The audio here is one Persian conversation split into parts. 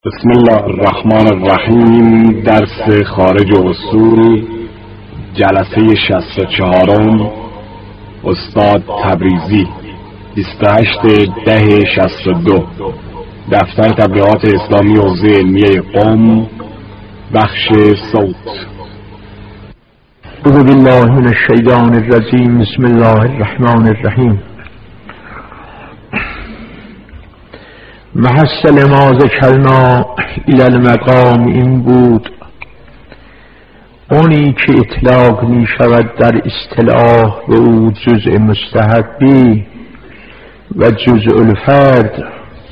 بسم الله الرحمن الرحیم. درس خارج اصول، جلسه 64م، استاد تبریزی، 28/10/62، دفتر تبلیغات اسلامی حوزه علمیه قم، بخش صوت. اعوذ بالله من الشیطان الرجیم. بسم الله الرحمن الرحیم. محصل ما ذکرنا الی المقام این بود اونی که اطلاق می شود در اصطلاح به او جزء مستحبی و جزء الفرد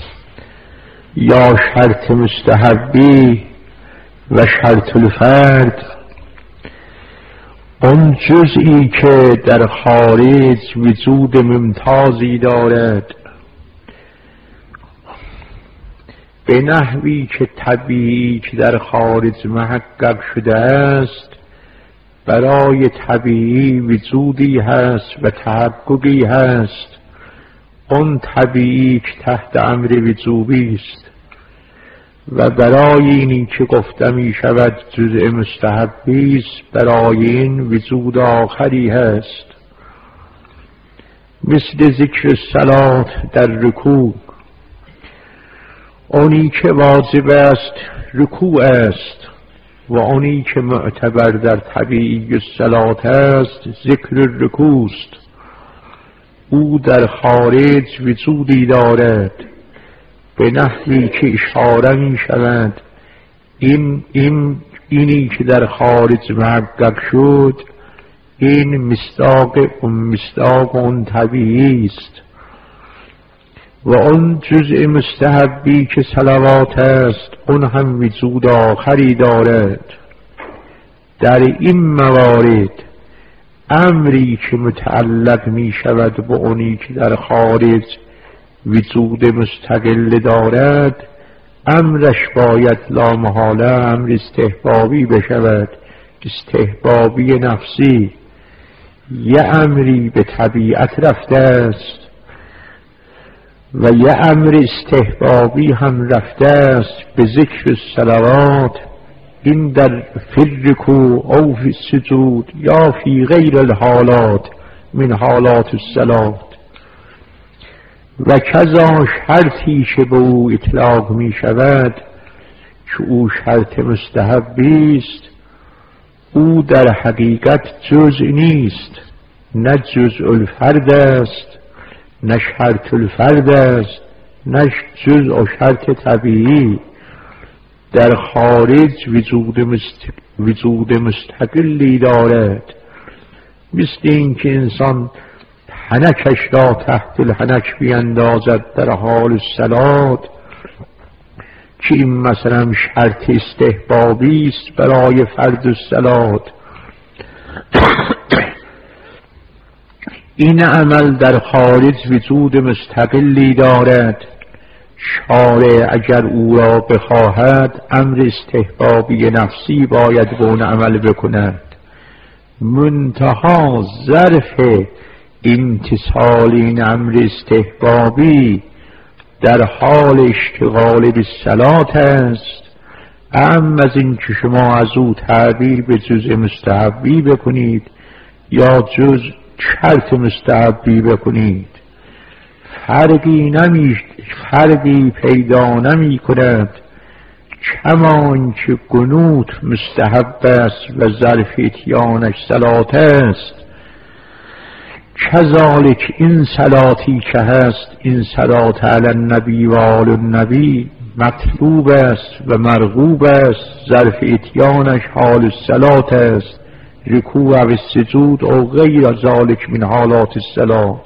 یا شرط مستحبی و شرط الفرد، اون جزئی که در خارج وجود ممتازی دارد به نحوی که طبیعی که در خارج محقق شده است، برای طبیعی وجودی هست و تحققی هست. اون طبیعی که تحت امر وجوبی است و برای اینی که گفته می شود جزء مستحبی است، برای این وجود آخری هست، مثل ذکر الصلات در رکوع. اونی که واجب است رکوع است و اونی که معتبر در طبیعی الصلات است ذکر الرکوع است. او در خارج وجودی دارد به نحوی که اشاره می شود اینی که در خارج محقق شد، این مصداق اون طبیعی است. و اون جزء مستحبی که صلوات است، اون هم وجود آخری دارد. در این موارد امری که متعلق می شود به اونی که در خارج وجود مستقل دارد، امرش باید لامحاله امر استحبابی بشود، استحبابی نفسی. یه امری به طبیعت رفته است و یه امر استحبابی هم رفته است به ذکر الصلوات. این در فی رکوع او فی سجود یا فی غیر الحالات من حالات الصلات. و کذا شرطی که به او اطلاق می شود که او شرط مستحبی است، او در حقیقت جزء نیست، نه جزء الفرد است، نه شرط الفرد است، نه جزء و شرط طبیعی. در خارج وجود مستقلی دارد، مثل این که انسان حنکش را تحت الحنک بیندازد در حال الصلات، که این مثلا شرط استحبابی است برای فرض الصلات. این عمل در خارج وجود مستقلی دارد. شارع اگر او را بخواهد امر استحبابی نفسی باید به اون عمل بکند، منتها ظرف امتصال این امر استحبابی در حال اشتغال بالصلات است. اما از این که شما از او تعبیر به جزء مستحبی بکنید یا جز شرط مستحبی بکنید، فرقی پیدا نمی کند. کمان که قنوت مستحب است و ظرف اتیانش صلات است، کذالک این صلاتی که هست، این صلات علی النبی و آل النبی، مطلوب است و مرغوب است. ظرف اتیانش حال الصلات است، رکوع و سجود و غیر ذالک من حالات الصلات.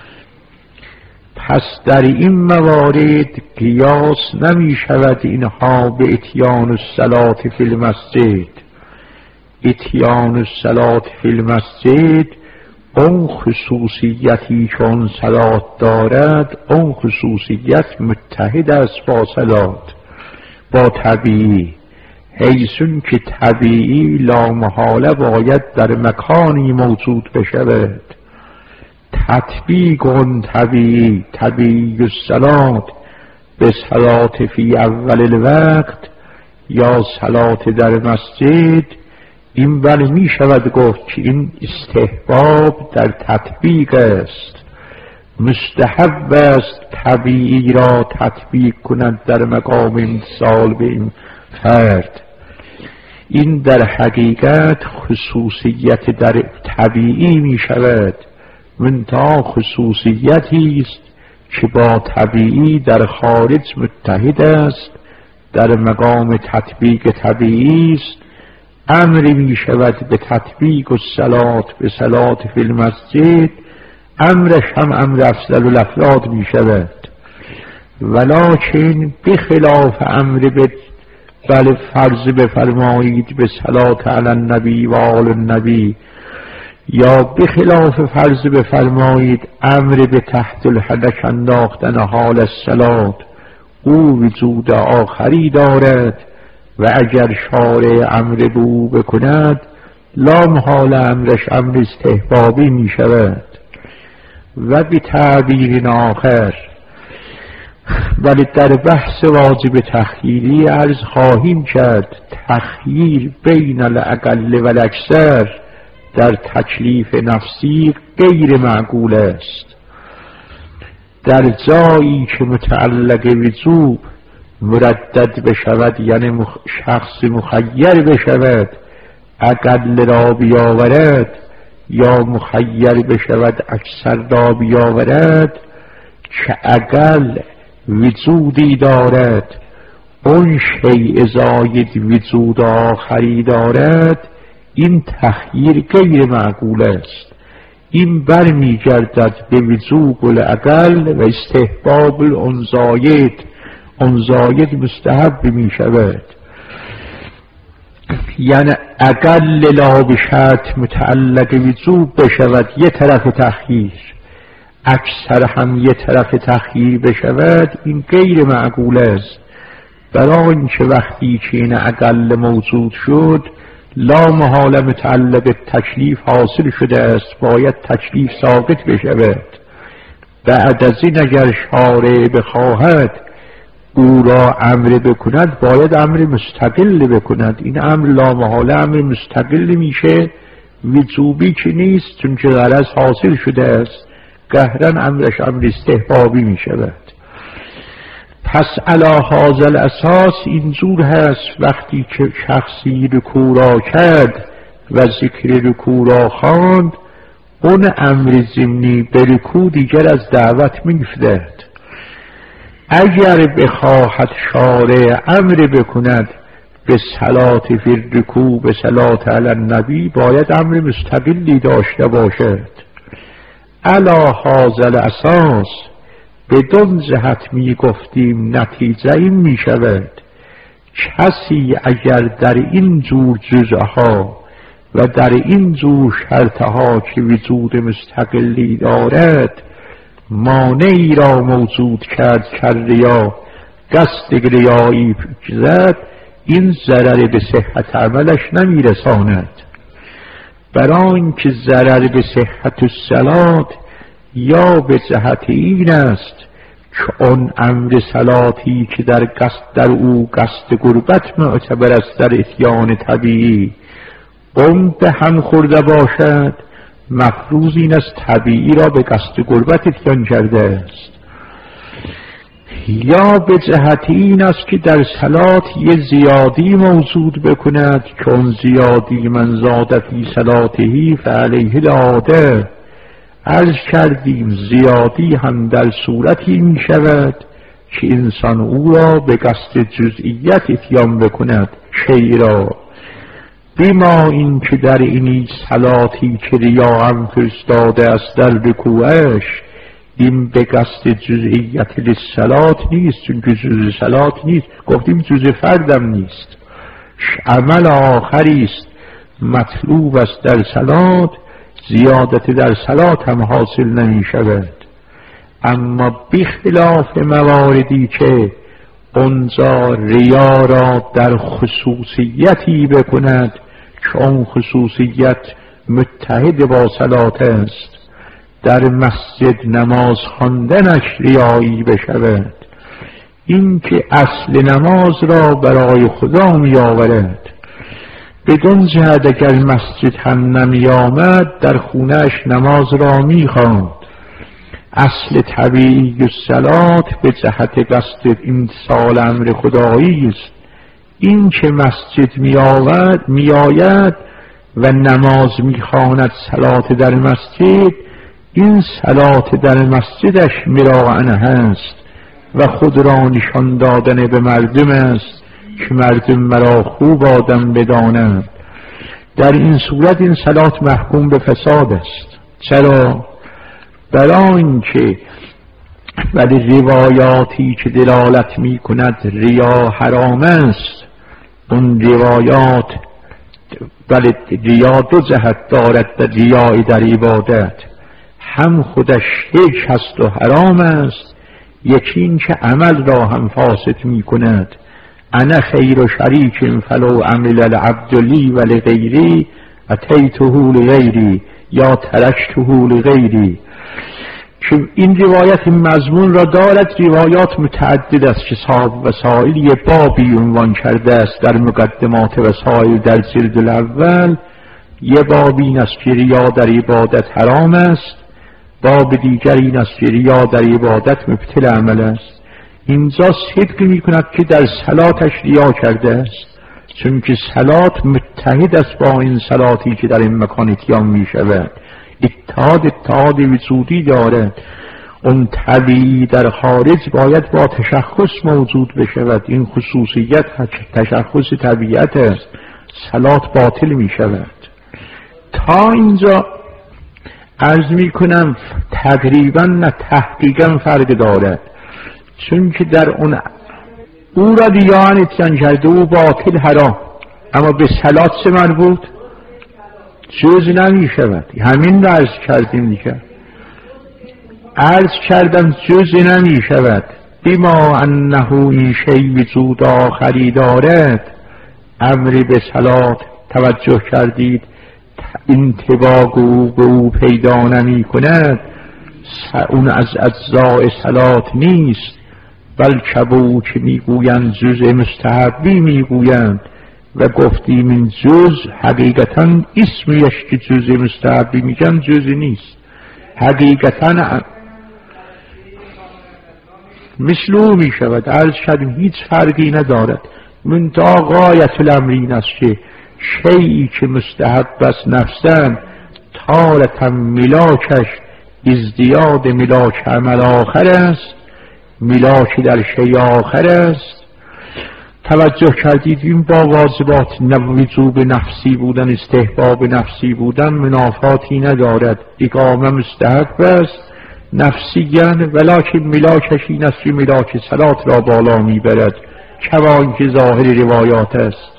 پس در این موارد قیاس نمی شود اینها به اتیان الصلات فی المسجد. اتیان الصلات فی المسجد اون خصوصیتی که اون صلات دارد، اون خصوصیت متحد است با صلات، با طبیعی، حیثون که طبیعی لامحاله باید در مکانی موجود بشود. تطبیق اون طبیعی الصلات به صلات فی اول الوقت یا صلات در مسجد، این ولی می شود گفت که این استحباب در تطبیق است. مستحب است طبیعی را تطبیق کند در مقام امتثال به این فرد. این در حقیقت خصوصیت در طبیعی می شود، منتها خصوصیتی است که با طبیعی در خارج متحد است، در مقام تطبیق طبیعی است. امری می شود به تطبیق الصلات به صلات فی المسجد، امرش هم امر افضل الافراد می شود، ولکن بخلاف امر به بل فرض بفرمایید به صلات علی النبی و آل النبی، یا بخلاف فرض بفرمایید امر به تحت الحدث انداختن حال الصلات، او وجود آخری دارد و اگر شارع امر به او بکند لا محال امرش امر استحبابی می شود. و به تعبیر آخر، ولی در بحث واجب تخییری عرض خواهیم کرد تخییر بین الاقل و الاکثر در تکلیف نفسی غیر معقول است. در جایی که متعلق وجوب مردد بشود، یعنی شخص مخیر بشود اقل را بیاورد، یا مخیر بشود اکثر را بیاورد، که اقل وجودی دارد اون شیء زاید وجود آخری دارد، این تخییر غیر معقول است. این برمی گردد به وجوب الاقل و استحباب الانزاید، انزاید مستحب می شود. یعنی اقل لا بشرط متعلق وجوب بشود یه طرف تخییر، اکثر هم یه طرف تخییر بشود، این غیر معقول است. برای اینکه وقتی که این اقل موجود شد لا محال متعلق تکلیف حاصل شده است، باید تکلیف ساقط بشود. بعد از این اگر شارع بخواهد او را امر بکند باید امر مستقل بکند. این امر لا محاله امر مستقل میشه، وجوبی که نیست، چون که غرض حاصل شده است، قهرن امرش امر استحبابی می شود. پس علی هذا الاساس اینجور هست وقتی که شخصی رکوع را کرد و ذکر رکوع را خواند، اون امر ضمنی به رکوع دیگر از دعوت می‌افتد. اگر بخواهد شارع امر بکند به صلات فی الرکوع به صلات علی النبی، باید امر مستقلی داشته باشد. علی هذا الاساس بدون جهت می گفتیم نتیجه این می شود کسی اگر در این جور جزءها و در این جور شرطها که وجود مستقلی دارد مانعی را موجود کرد ریا، قصد ریایی زد، این ضرر به صحت عملش نمی رساند. برای اینکه ضرر به صحت الصلات یا به جهت این است که اون امر صلاتی که در او قصد قربت معتبر است در اتیان طبیعی اون به هم خورده باشد، مفروض این است طبیعی را به قصد قربت اتیان کرده است. یا به جهت این است که در صلات یه زیادی موجود بکند که اون زیادی من زاد فی صلاتهی فعلیه العاده. عرض کردیم زیادی هم در صورتی می شود که انسان او را به قصد جزئیت اتیان بکند شیء را، بما این که در اینی صلاتی که ریا هم فرستاده است در رکوعش، این به قصد جزئیت للصلات نیست، چون که جزء صلات نیست، گفتیم جزء فردم نیست، عمل آخری است مطلوب است در صلات، زیادت در صلات هم حاصل نمی شود. اما بخلاف مواردی که اونجا ریا را در خصوصیتی بکند که اون خصوصیت متحد با صلات است، در مسجد نماز خواندنش ریایی بشود، این که اصل نماز را برای خدا می آورد. بدون جهت اگر مسجد هم نمی آمد در خونهش نماز را می خواند. اصل طبیعی الصلات به جهت قصد این سال امر خدایی است. این که مسجد می آید و نماز می خواند صلات در مسجد، این صلات در مسجدش مراعن هست و خود را نشان دادن به مردم است که مردم مرا خوب آدم بدانند. در این صورت این صلات محکوم به فساد است. چرا؟ برای اینکه ولی روایاتی که دلالت می کند ریا حرام است، اون روایات ولی ریا دو جهت دارد. در ریای در عبادت هم خودش شرک هست و حرام است، یکی این که عمل را هم فاسد می کند. انا خیر و شریک فلو عمل العبد لی و لغیری اتیته لغیری یا ترکته لغیری. که این روایت این مضمون را دارد. روایات متعدد است که صاحب وسائل یه بابی عنوان کرده است در مقدمات وسائل در جلد الاول. یه باب این است که ریا در عبادت حرام است، باب دیگر این است که ریا در عبادت مبطل عمل است. اینجا صدق می کند که در صلاتش ریا کرده است، چون که صلات متحد است با این صلاتی که در این مکان اتیان می شود. اتحاد وجودی دارد. اون طبیعی در خارج باید با تشخص موجود بشود. این خصوصیت تشخص طبیعت است. صلات باطل می شود. تا اینجا عرض می کنم تقریبا نه تحقیقا فرق دارد، چون که در اون او را ریاء اتیان کرده او باطل حرام، اما به صلات چه مربوط؟ جز نمی شود. همین را عرض کردیم دیگر. عرض کردم جز نمی شود. بما انه این شی وجود آخری دارد، امری به صلات توجه کردید انطباق او به او پیدا نمی کند. اون از اجزاء صلات نیست، بلکه او که میگویند جز مستحبی میگویند و گفتیم این جز حقیقتا اسمیش که جز مستحبی میگن جز نیست، حقیقتا مثل او میشود. عرض کردیم هیچ فرقی ندارد. من تا غایت الامر این است که شیئی که مستحب است نفسن تارتا ملاکش ازدیاد ملاک عمل آخر است، ملاک در شیء آخر است. توجه کردید این با واجبات وجوب نفسی بودن استحباب نفسی بودن منافاتی ندارد. اقامه مستحب است نفسیاً، ولکن ملاکش این است که ملاک صلات را بالا میبرد، کما که ظاهر روایات است.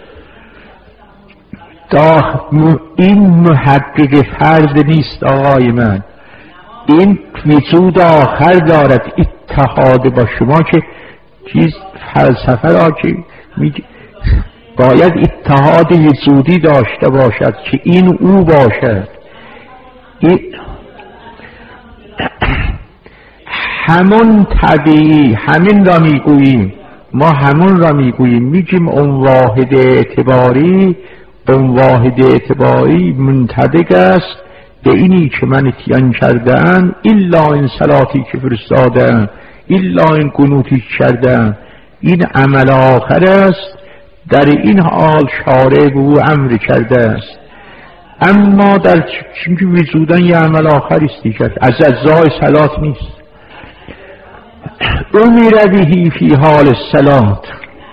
این محقق فرض نیست آقای من، این وجود آخر دارد. اتحاد با شما که چیز فلسفه را که باید اتحاد وجودی داشته باشد که این او باشد. این همون طبیعی، همین را میگوییم ما، همون را میگوییم. میگیم اون واحد اعتباری، اون واحد اعتباری منطبق است به اینی که من اتیان کردن، الا این صلاتی که فرستادن، الا این قنوتی کردن، این عمل آخر است. در این حال شارع به او امر کرده است. اما در چونکه وجودن یه عمل آخری است دیگر، از اجزای صلات نیست. امر به فی حال الصلات.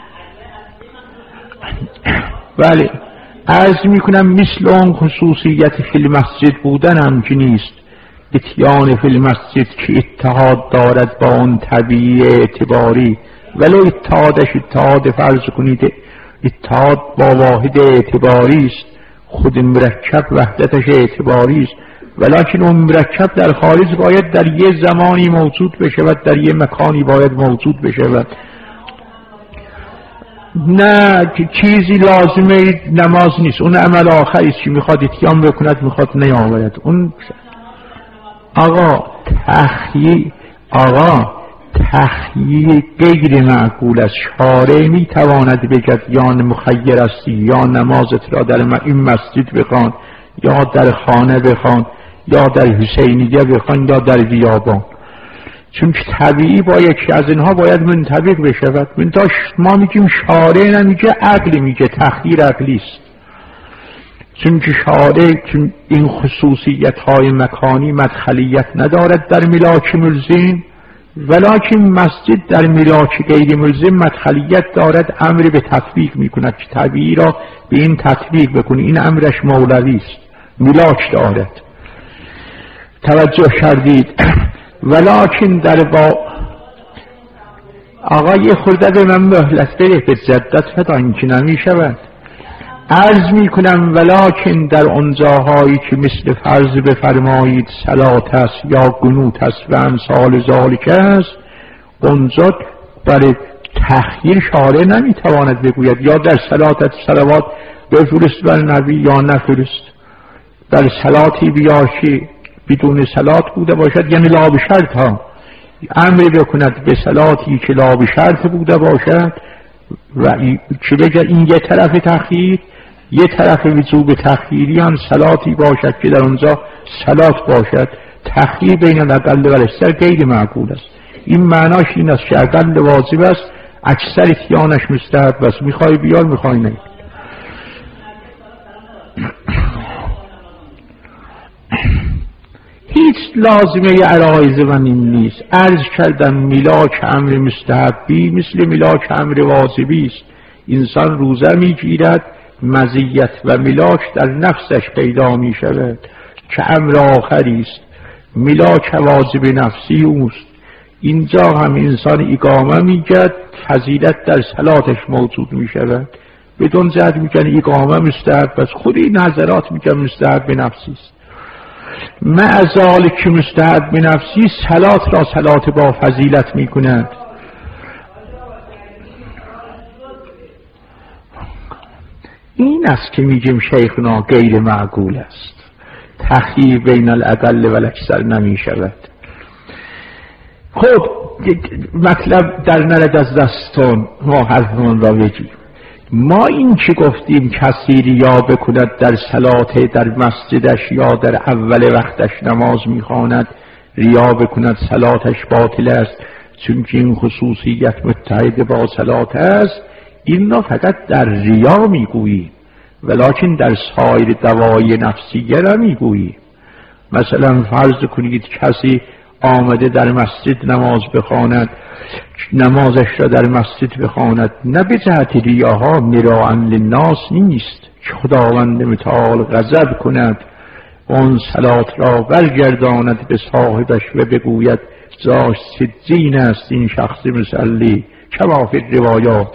بله عرض میکنم مثل اون خصوصیت فی المسجد بودن هم که نیست. اتیان فی المسجد که اتحاد دارد با اون طبیعی اعتباری، ولو اتحادش اتحاد فرض کنید اتحاد با واحد اعتباری است، خود مرکب وحدتش اعتباری است، ولکن اون مرکب در خارج باید در یه زمانی موجود بشود، در یه مکانی باید موجود بشود. نه چیزی لازمه نماز نیست، اون عمل آخری است که میخواد اتیان بکند میخواد نیاورد. اون آقا تخییر غیر معقول است. شارع میتواند بگد یا مخیر استی، یا نمازت را در این مسجد بخوان، یا در خانه بخوان، یا در حسینیه بخوان، یا در بیابان. چون که طبیعی با یکی از اینها باید منطبق بشود. ما میگیم شارع نمیگه، عقل میگه. تخییر عقلی است. چون که شارع چون این خصوصیت های مکانی مدخلیت ندارد در ملاک ملزم، ولکن مسجد در ملاک غیر ملزم مدخلیت دارد، امر به تطبیق میکند که طبیعی را به این تطبیق بکنی. این امرش مولوی است، ملاک دارد. توجه کردید؟ ولکن در با آقا یه خورده به من مهلت بده، به جدت فدا این که نمیشود. عرض میکنم ولکن در اونجاهایی که مثل فرض بفرمایید صلات است یا قنوت است و امثال ذالک است، اونجا برای تخییر شارع نمیتواند بگوید یا در صلوات بفرست بر نبی یا نفرست. در صلاتی بیار که بدون صلات بوده باشد، یعنی لا به شرط ها امر بکند به صلاتی که لا به شرط بوده باشد و که بگه این یه طرف تخییر، یه طرف وجوب تخییری هم صلاتی باشد که در اونجا صلات باشد. تخییر بین الاقل و الاکثر غیر معقول است. این معناش این است که اقل واجب است، اکثر اتیانش مستحب است. میخوای بیار، میخوای نه. هیچ لازمه عرایض من این نیست. عرض کردم ملاک امر مستحبی مثل ملاک امر واجبی است. انسان روزه میگیرد، مزیت و ملاک در نفسش پیدا می شود که امر آخری است. ملاک واجب نفسی اوست. اینجا هم انسان اقامه میگد، فضیلت در صلاتش موجود می شود. بدون جهت میگن اقامه مستحب است، خود این نظرات میگن مستحب به نفسی است. مع ذالک که مستحب به نفسی صلات را صلات با فضیلت میکند. این است که میگیم شیخنا غیر معقول است. تخییر بین الاقل و الاکثر نمی شود. خب مطلب در نرد از دستان ما حرفمان را بگیم. ما این که گفتیم کسی ریا بکند در صلات در مسجدش یا در اول وقتش نماز میخواند، ریا بکند صلاتش باطل است چون که این خصوصیت متحد با صلات است، این را فقط در ریا میگوییم، ولکن در سایر دوای نفسیه را میگوییم. مثلا فرض کنید کسی آمده در مسجد نماز بخواند، نمازش را در مسجد بخواند نه به جهت ریاها، مراء للناس نیست که خداوند متعال غضب کند اون صلات را برگرداند به صاحبش و بگوید زاش سجین است این شخص مصلی کما فی روایات.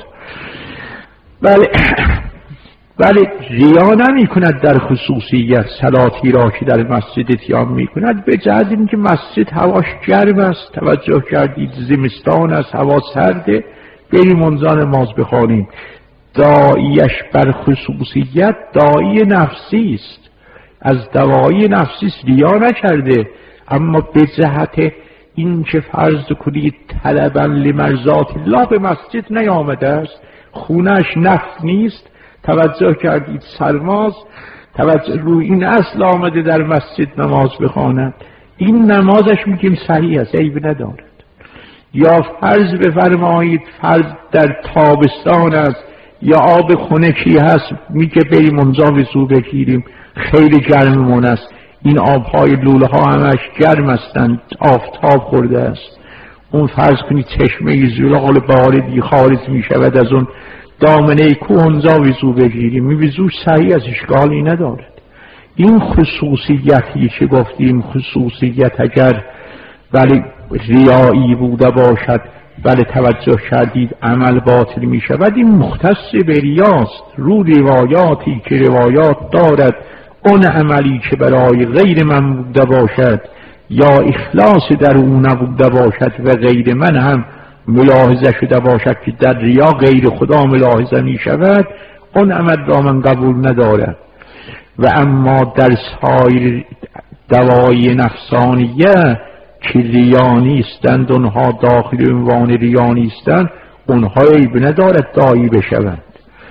بله ریا نمی کند در خصوصیت صلاتی را که در مسجد اتیان می کند، به جهت اینکه مسجد هواش گرم است. توجه کردید زمستان است، هوا سرده، بریم اونجا نماز بخوانیم. داعیش بر خصوصیت داعی نفسی است، از دوایی نفسی است، ریا نکرده. اما به جهت این که فرض کنید طلبا لمرضات الله به مسجد نیامده است، خونش نفت نیست، توجه کردید سرماز، توجه روی این اصل آمده در مسجد نماز بخواند، این نمازش میگیم صحیح است، عیب ندارد. یا فرض بفرمایید فرض در تابستان است یا آب خنکی هست، میگه بریم اونجا وضو بگیریم، خیلی گرممون است، این آبهای لوله ها همش گرم هستند، آفتاب خورده است. اون فرض کنید چشمه زلال باردی خارج میشود از اون دامنه کوه، اونجا وضو بگیریم، وضو صحیح از اشکالی ندارد. این خصوصیتی که گفتیم خصوصیت اگر ولی ریایی بوده باشد، بله توجه کردید عمل باطل می شود، این مختص به ریاست. رو روایاتی که روایات دارد اون عملی که برای غیر من بوده باشد یا اخلاص در اون نبوده باشد و غیر من هم ملاحظه شده باشد که در ریا غیر خدا ملاحظه می شود، اون عمل را من قبول ندارم. و اما در سایر دوای نفسانیه که ریا نیستند، اونها داخل عنوان ریا نیستند، اونها عیب ندارد داعی بشوند.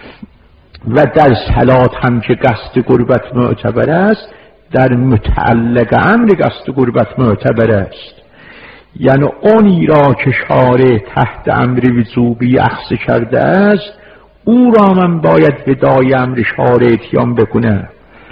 و در صلات هم که قصد قربت معتبر است، در متعلق امر قصد قربت معتبر است. یعنی اونی را که شارع تحت امر وجوبی اخذ کرده است، او را من باید ودای امر شارع اتیان بکنم.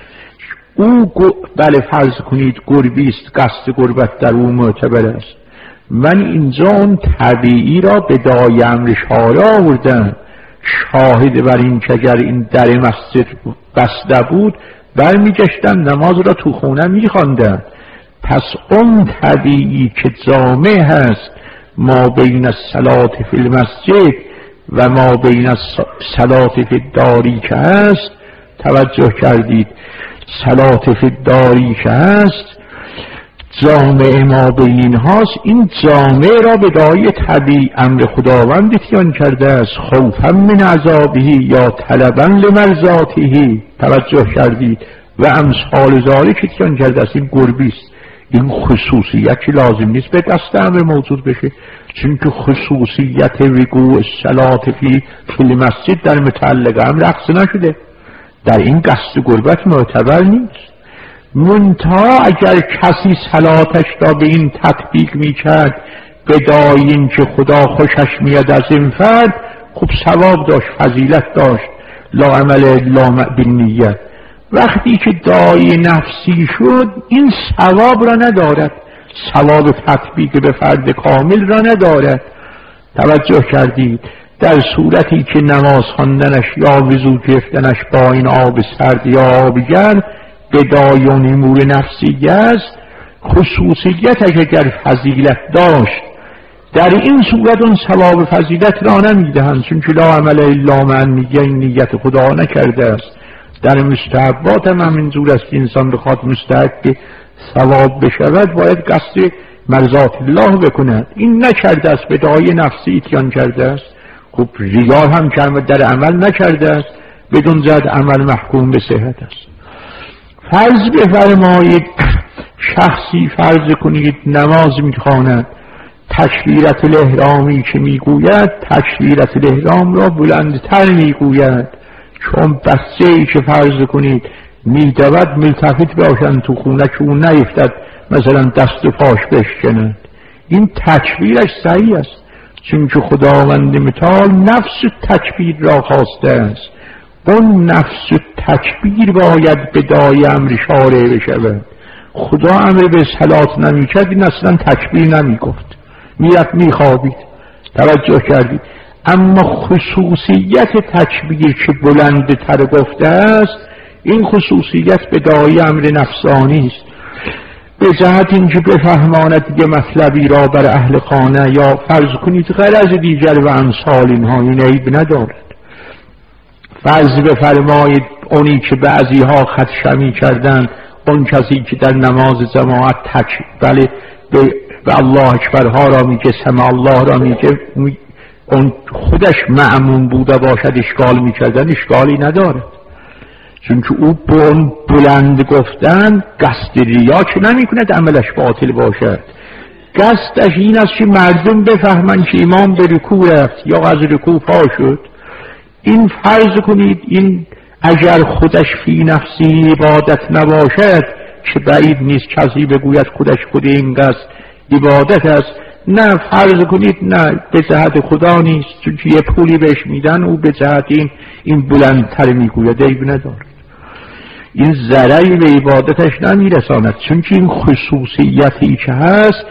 او بله فرض کنید قربی است، قصد قربت در او معتبر است، من اینجا اون طبیعی را ودای امر شارع آوردم. شاهد بر این که اگر این در مسجد بسته بود برمیگشتن نماز را تو خونه میخواندن. پس اون طبیعی که جامع هست ما بین الصلات فی المسجد و ما بین الصلات فی الداری که هست، توجه کردید، صلات فی الداری که هست جامع ما بین هاست، این جامع را به دای طبیع امر خداوند اتیان کرده است، خوفا من عذابه یا طلبا لمرضاته. توجه کردید، و امثال ذالک اتیان کرده است. این قربی است، این خصوصیت که لازم نیست به قصد امر موجود بشه، چون که خصوصیت وقوع الصلات فی المسجد در متعلق امر اخذ نشده، در این قصد قربت معتبر نیست. منتها اگر کسی صلاتش را به این تطبیق میکرد بدای این که خدا خوشش میاد از این فرد، خب ثواب داشت، فضیلت داشت، لا عمل الا بالنیت. وقتی که دای نفسی شد این ثواب را ندارد، ثواب تطبیق به فرد کامل را ندارد. توجه کردید، در صورتی که نماز خواندنش یا وضو گرفتنش با این آب سرد یا آب گرم بدای اون امور نفسی است، خصوصیت اگر فضیلت داشت در این صورت اون ثواب فضیلت را نمیدهند، چون که لا عمل الا من میگه این نیت خدا نکرده است. در مستحبات هم همینجور است که انسان بخواد مستحق ثواب بشود باید قصد مرضات الله بکند، این نکرده است، بدای نفسی اتیان کرده است. خب ریا هم که در عمل نکرده است، بدون زد عمل محکوم به صحت است. فرض بفرمایید شخصی فرض کنید نماز میخواند، تکبیرت الاحرامی که میگوید تکبیرت الاحرام را بلندتر میگوید، چون بسیاری که فرض کنید میدود ملتفت باشند تو خونه که اون نیفتد مثلا دست و پاش بشکنند. این تکبیرش صحیح است، چون که خداوند متعال نفس تکبیر را خواسته است. اون نفس تکبیر باید بدای امر شارع بشود. خدا امر به صلات نمی کرد، این اصلا تکبیر نمی گفت، میرفت میخوابید. توجه کردید، اما خصوصیت تکبیر که بلندتر گفته است، این خصوصیت بدای امر نفسانی است، به جهت اینکه بفهماند دیگه مطلبی را بر اهل خانه یا فرض کنید غرض دیگر و امثال اینها این عیب ندارد. فرض بفرمایید اونی که بعضی ها خدشمی کردن، اون کسی که در نماز جماعت بله به الله اکبرها را میگه، سمع الله را میگه، اون خودش معموم بوده باشد اشکال میکردن، اشکالی ندارد، چون که او به اون بلند گفتن قصد ریا که نمی کند عملش باطل باشد. قصدش این است که مردم بفهمند که امام به رکوع رفت یا از رکوع پا شد. این فرض کنید این اگر خودش فی نفسی عبادت نباشد، که بعید نیست کسی بگوید خودش خود این قصد عبادت است، نه فرض کنید نه به جهت خدا نیست، چون که یه پولی بهش میدن او به جهت این بلندتر میگوید، عیب ندارد، این ضرری به عبادتش نمیرساند، چون که این خصوصیتی که هست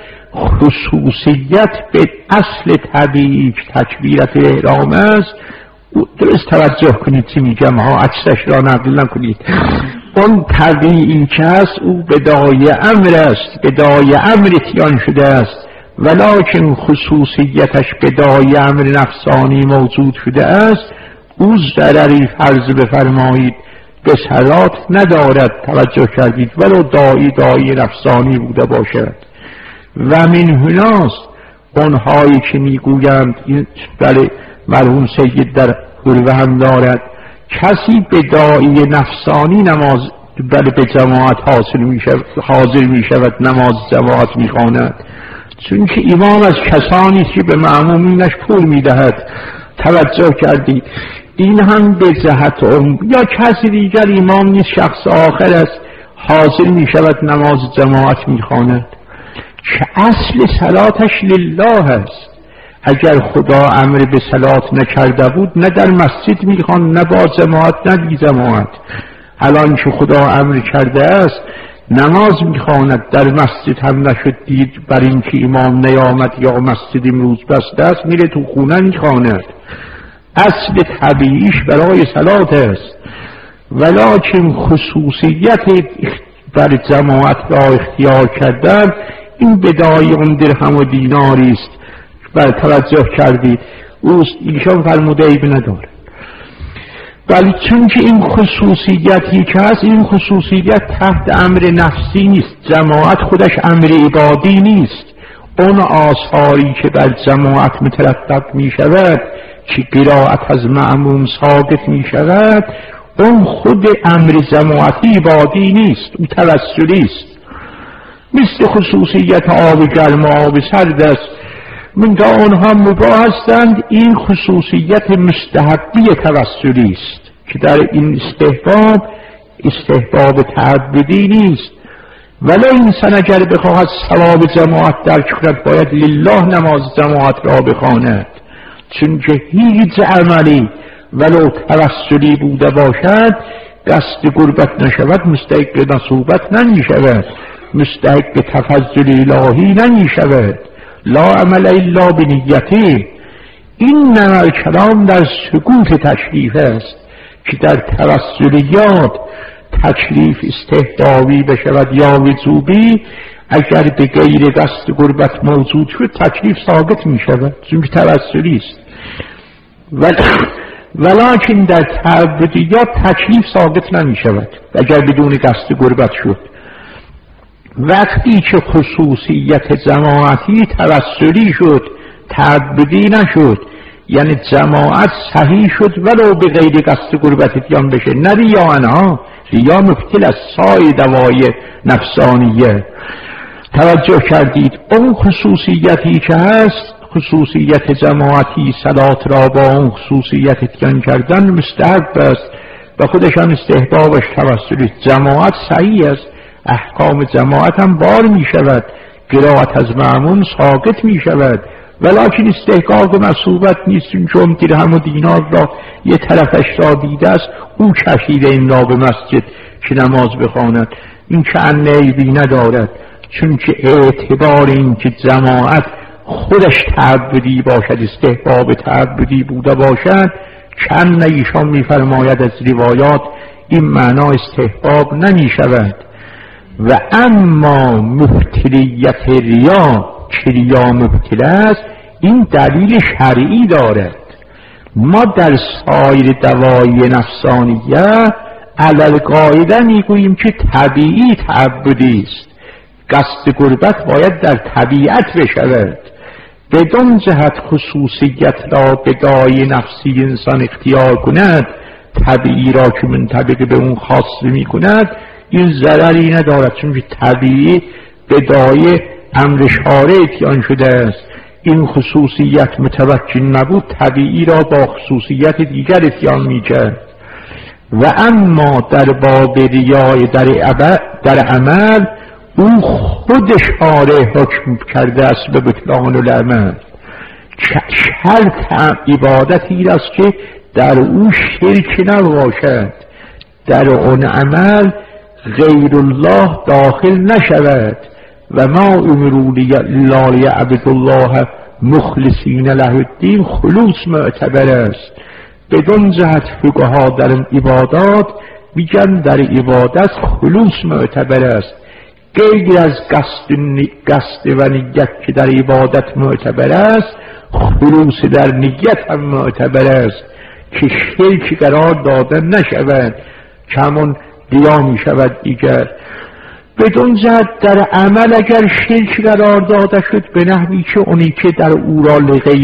خصوصیت به اصل طبیعی که تکبیرت احرام است. درست توجه کنید چی میگم ها، عکسش را نقل نکنید. اون طبیعی که هست او بدای امر است، بدای امر اتیان شده است، ولکن خصوصیتش بدای امر نفسانی موجود شده است. او ضرری فرض بفرمایید به صلات ندارد، توجه کردید، ولو دایی نفسانی بوده باشد. و من هناست اونهایی که میگویند بله مرحوم سید در حلوه هم دارد، کسی به داعی نفسانی نماز بله به جماعت حاضر می شود، نماز جماعت می خواند، چون که امام از کسانی که به مأمومینش پول میدهد. توجه کردید؟ این هم به جهت یا کسی دیگر امام نیست، شخص آخر است، حاضر می شود نماز جماعت می خواند که اصل صلاتش لله است. اگر خدا امر به صلات نکرده بود نه در مسجد می خواند، نه با جماعت نه بی جماعت. الان که خدا امر کرده است نماز می خواند، در مسجد هم نشد دید بر این که امام نیامد یا مسجد امروز بسته است، میره تو خونه می خواند. اصل طبیعیش برای صلات است، ولکن خصوصیت در جماعت را اختیار کردن این بدای اون درهم و دیناری است. بر توجه کردید؟ اوست ایشان فرموده ایب نداره، ولی چون که این خصوصیتی که هست، این خصوصیت تحت امر نفسی نیست. جماعت خودش امر عبادی نیست. اون آثاری که بر جماعت مترتب می شود که قرائت از مأموم ثابت می شود، اون خود امر جماعتی عبادی نیست، او توسلی است. مثل خصوصیت آب گرم و آب سرد است، منتها آنها مباح هستند. این خصوصیت مستحبی توسلی است که در این استحباب تعبدی نیست. ولی انسان اگر بخواهد ثواب جماعت درک کند باید لله نماز جماعت را بخواند، چون که هیچ عملی ولو توسلی بوده باشد قصد قربت نشود مستحق نصوبت نمی شود، مستحق تفضل الهی نمی شود. لا عمل الا بنیته. این نمر کلام در سکوت تشریف است که در توسلیات تکلیف استحبابی بشود یا وجوبی، اگر به غیر قصد قربت موجود شد تکلیف ثابت می شود، چون که توسلی است. ولکن در تعبدیات تکلیف ثابت نمی شود اگر بدون قصد قربت شد. وقتی که خصوصیت جماعتی توسلی شد تعبدی نشد، یعنی جماعت صحیح شد ولو به غیر قصد قربت اتیان بشه، نه ریا. ریا مبتل از سای دوای نفسانیه. توجه کردید؟ اون خصوصیتی که هست، خصوصیت جماعتی، صلات را با اون خصوصیت اتیان کردن مستحب است و خودشان استحبابش توسلی. جماعت صحیح است، احکام جماعت هم بار می شود، قرائت از مأمون ساقط می شود، ولکن استحقاق مصوبت نیست. چون درهم و دینار را یه طرفش را دیده است، او کشیده این را به مسجد که نماز بخواند، این که عیبی ندارد، چون که اعتبار این که جماعت خودش تعبدی باشد، استحباب تعبدی بوده باشد، چند ایشان می فرماید از روایات این معنا استحباب نمی شود. و اما مبتلیت ریا که ریا مبتل است، این دلیل شرعی دارد. ما در سایر دوای نفسانیه علل قاعده میگوییم که طبیعی تعبدی است، قصد قربت باید در طبیعت بشود. بدون جهت خصوصیت را به دای نفسی انسان اختیار کند، طبیعی را که منطبق به اون خاص می کند، این ضرری ندارد، چون که طبیعی به دای امر شارع اتیان شده است. این خصوصیت متوجه نبود، طبیعی را با خصوصیت دیگر اتیان می کرد. و اما در باب ریای در عمل، او خود شارع حکم کرده است به بطلان العمل. شرط عبادتی است که در او شرک نباشد، در اون عمل غیر الله داخل نشود. و ما امروا الا لیعبدوا الله مخلصین له الدین، خلوص معتبر است. بدون جهت فقها در عبادات میگن در عبادت خلوص معتبر است، غیر از قصد و نیت که در عبادت معتبر است، خلوص در نیت هم معتبر است که شرک قرار داده نشود، که همون ریا می شود دیگر. بدون جهت در عمل اگر شرک قرار داده شد به نحوی که اونی که در او را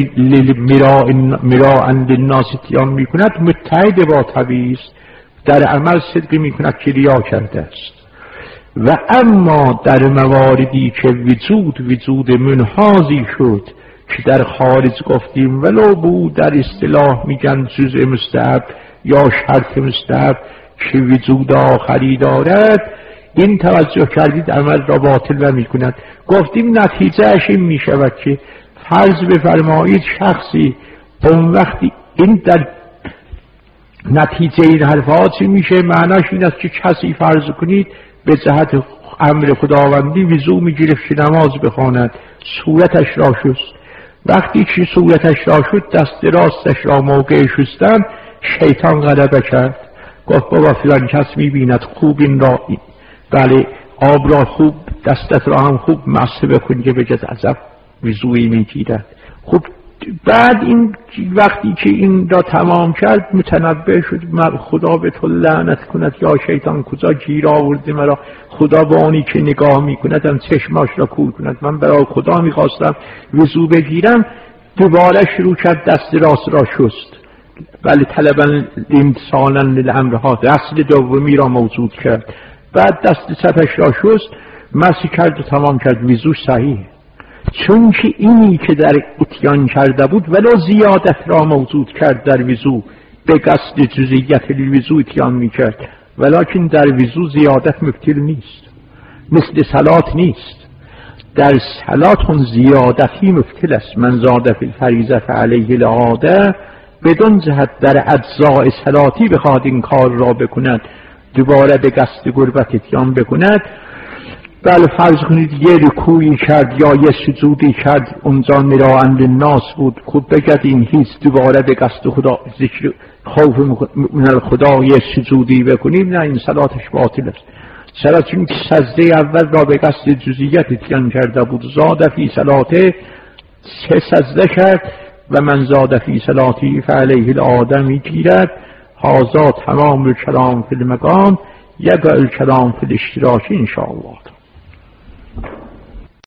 مراء للناس اتیان می کند متحد با طبیعی است، در عمل صدق می کند که ریا کرده است. و اما در مواردی که وجود منحازی شد که در خارج گفتیم ولو بود در اصطلاح میگن جزء مستحب یا شرط مستحب که وجود آخری دارد، این توجه کردید عمل را باطل نمی کند. گفتیم نتیجهش این می شود که فرض بفرمایید شخصی اون وقتی این در نتیجه این حرفات چی میشه؟ معناش این است که کسی فرض کنید به جهت امر خداوندی وضو میگیره که نماز بخواند، صورتش را شست. وقتی که صورتش را شد دست راستش را موقع شستن شیطان غلبه کرد، گفت بابا فلان کس میبیند خوب این را بله آب را خوب دستت را هم خوب مسح بکن که بجز عذب وضویی میگیرد. خب بعد این وقتی که این را تمام کرد متنبه شد خدا به تو لعنت کند یا شیطان کجا گیر آورده مرا، خدا با آنی که نگاه میکندم چشماش را کور کند، من برای خدا میخواستم وضو بگیرم. دوباره شروع کرد دست راست را شست، ولی طلبا امتثالا للامرها غسل دومی را موجود کرد. بعد دست چپش را شست، مسح کرد و تمام کرد، وضوش صحیح. چون که اینی که در اتیان کرده بود ولو زیادت را موجود کرد در وضو به قصد جزئیت الوضو اتیان میکرد، ولکن در وضو زیادت مبطل نیست، مثل صلات نیست. در صلات اون زیادتی مبطل است. من زاد فی الفریضه علیه العاده، بدون جهت در اجزاء صلاتی بخواد این کار را بکند دوباره به قصد قربت اتیان بکند. بله فرض کنید یه رکوعی کرد یا یه سجودی کرد اونجا مراعاً للناس بود، خود بگد این هیچ دوباره به قصد خدا ذکر خوف من خدا یه سجودی بکنیم، نه این صلاتش باطل است. چرا؟ چون سجده اول را به قصد جزئیت اتیان کرده بود. زاد فی صلاته سه سجده کرد و من زاد فی صلاتی فعلیه الآدم میگیرد. هازا تمام الکلام فی المقام، یقع الکلام فی الاشتراک انشاءالله.